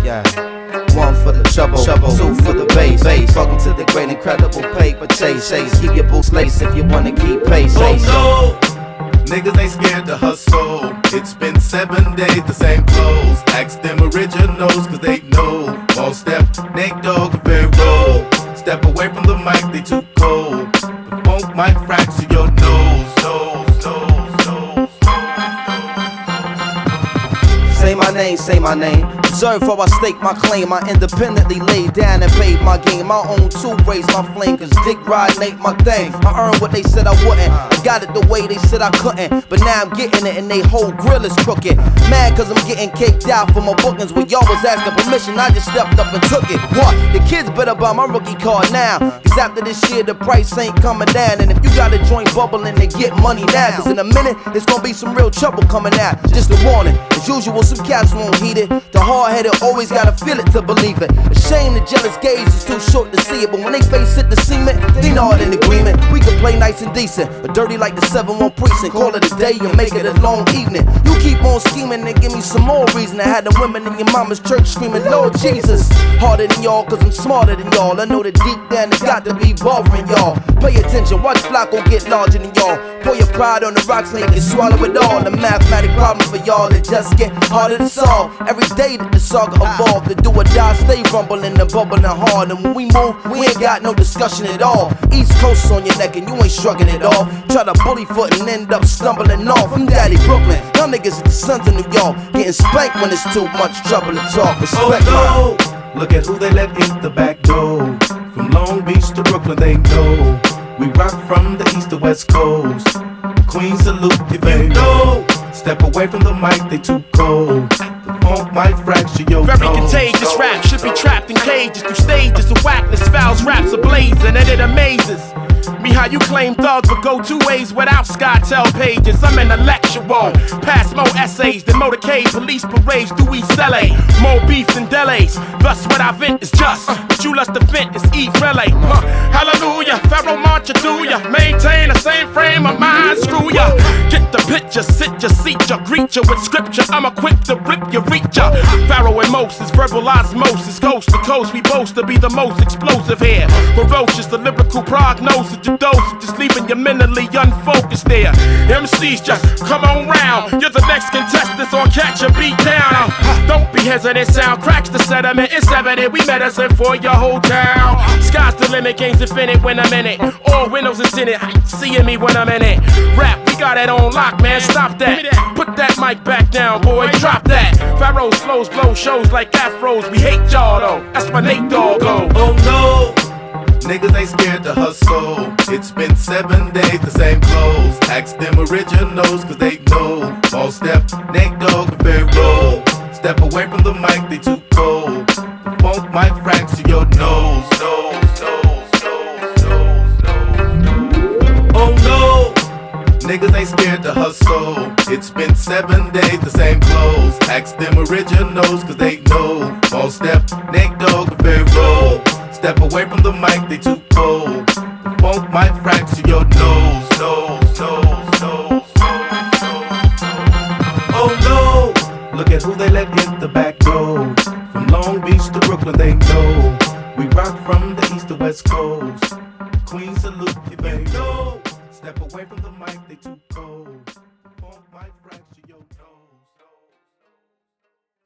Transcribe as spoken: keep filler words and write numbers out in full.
Yeah. One for the trouble, trouble. Two for the bass, bass. Welcome to the great incredible paper chase, chase. Keep your boots laced if you wanna keep pace. Oh no, niggas ain't scared to hustle. It's been seven days, the same clothes. Ask them originals, cause they know. All step, Nate Dogg, and Pharaoh. Step away from the mic, they too cold. The funk might fracture your nose, nose, nose, nose. Say my name, say my name. Observe how I stake my claim. I independently laid down and paid my game. My own two raised my flame, cause dick riding ain't my thing. I earned what they said I wouldn't. I got it the way they said I couldn't. But now I'm getting it and they whole grill is crooked. Mad cause I'm getting caked out for my bookings. When y'all was asking permission, I just stepped up and took it. What? The kids better buy my rookie card now. Cause after this year the price ain't coming down. And if you got a joint bubbling, then get money now. Cause in a minute, it's gonna be some real trouble coming out. Just a warning. As usual, some cats won't heed it. The hard-headed always gotta feel it to believe it. A shame the jealous gaze is too short to see it. But when they face it, the cement, they know it in agreement. We can play nice and decent, but dirty like the seven one precinct. Call it a day and make it a long evening. You keep on scheming and give me some more reason. I had the women in your mama's church screaming, Lord Jesus. Harder than y'all, cause I'm smarter than y'all. I know that deep down it's got to be bothering y'all. Pay attention, watch Flacco get larger than y'all. Pour your pride on the rocks and you can swallow it all. The mathematic problem for y'all that just get harder to solve. Every day that the saga evolved, to do or die, stay rumbling and bubbling hard. And when we move, we ain't got no discussion at all. East Coast on your neck and you ain't shrugging it off. Try to bully foot and end up stumbling off. I'm Daddy Brooklyn, y'all niggas are the sons of New York. Getting spanked when it's too much trouble to talk. Respect oh no, look at who they let in the back door. From Long Beach to Brooklyn, they know. We rock from the east to west coast. Queen salute if you know. Step away from the mic, they too cold. The funk might fracture your Very nose. contagious rap should be trapped in cages. Through stages of whackness, fouls, raps ablazing, and it amazes me how you claim thugs would go two ways without SkyTel pages. I'm intellectual, pass more essays than motorcade, police parades through East L A. More beef than delays, thus what I vent is just what you lust to vent is eat relay. Huh. Hallelujah, Pharaoh march you through ya. Maintain the same frame of mind, screw ya. Get the picture, sit ya, seat ya, greet ya with scripture. I'm equipped to rip ya, reach ya. Pharaoh and Moses, verbal osmosis, coast to coast. We boast to be the most explosive here. Ferocious, the lyrical prognosis. Your dose, just leaving you mentally unfocused there. M Cs just come on round. You're the next contestant on Catch a Beat Down. Don't be hesitant, sound cracks the sediment. It's evident we medicine for your whole town. Sky's the limit, game's infinite when I'm in it. All windows is in it, seeing me when I'm in it. Rap, we got it on lock, man, stop that. Put that mic back down, boy, drop that. Pharaoh's flows blow shows like afros. We hate y'all though, that's my Nate Dogg. Oh no, niggas ain't scared to hustle. It's been seven days, the same clothes. Ask them originals, cause they know. All step, Nate Dogg, and Pharaoh. Step away from the mic, they too cold. The funk might fracture your nose. Nose, nose, nose, nose, nose. Oh no, niggas ain't scared to hustle. It's been seven days, the same clothes. Ask them originals, cause they know. All step, Nate Dogg, and Pharaoh. Step away from the mic, they too cold. The funk might fracture your nose, nose, nose, nose, nose. Oh no, look at who they let in the back door. From Long Beach to Brooklyn, they know. We rock from the east to west coast. Queen salute if they know. Step away from the mic, they too cold.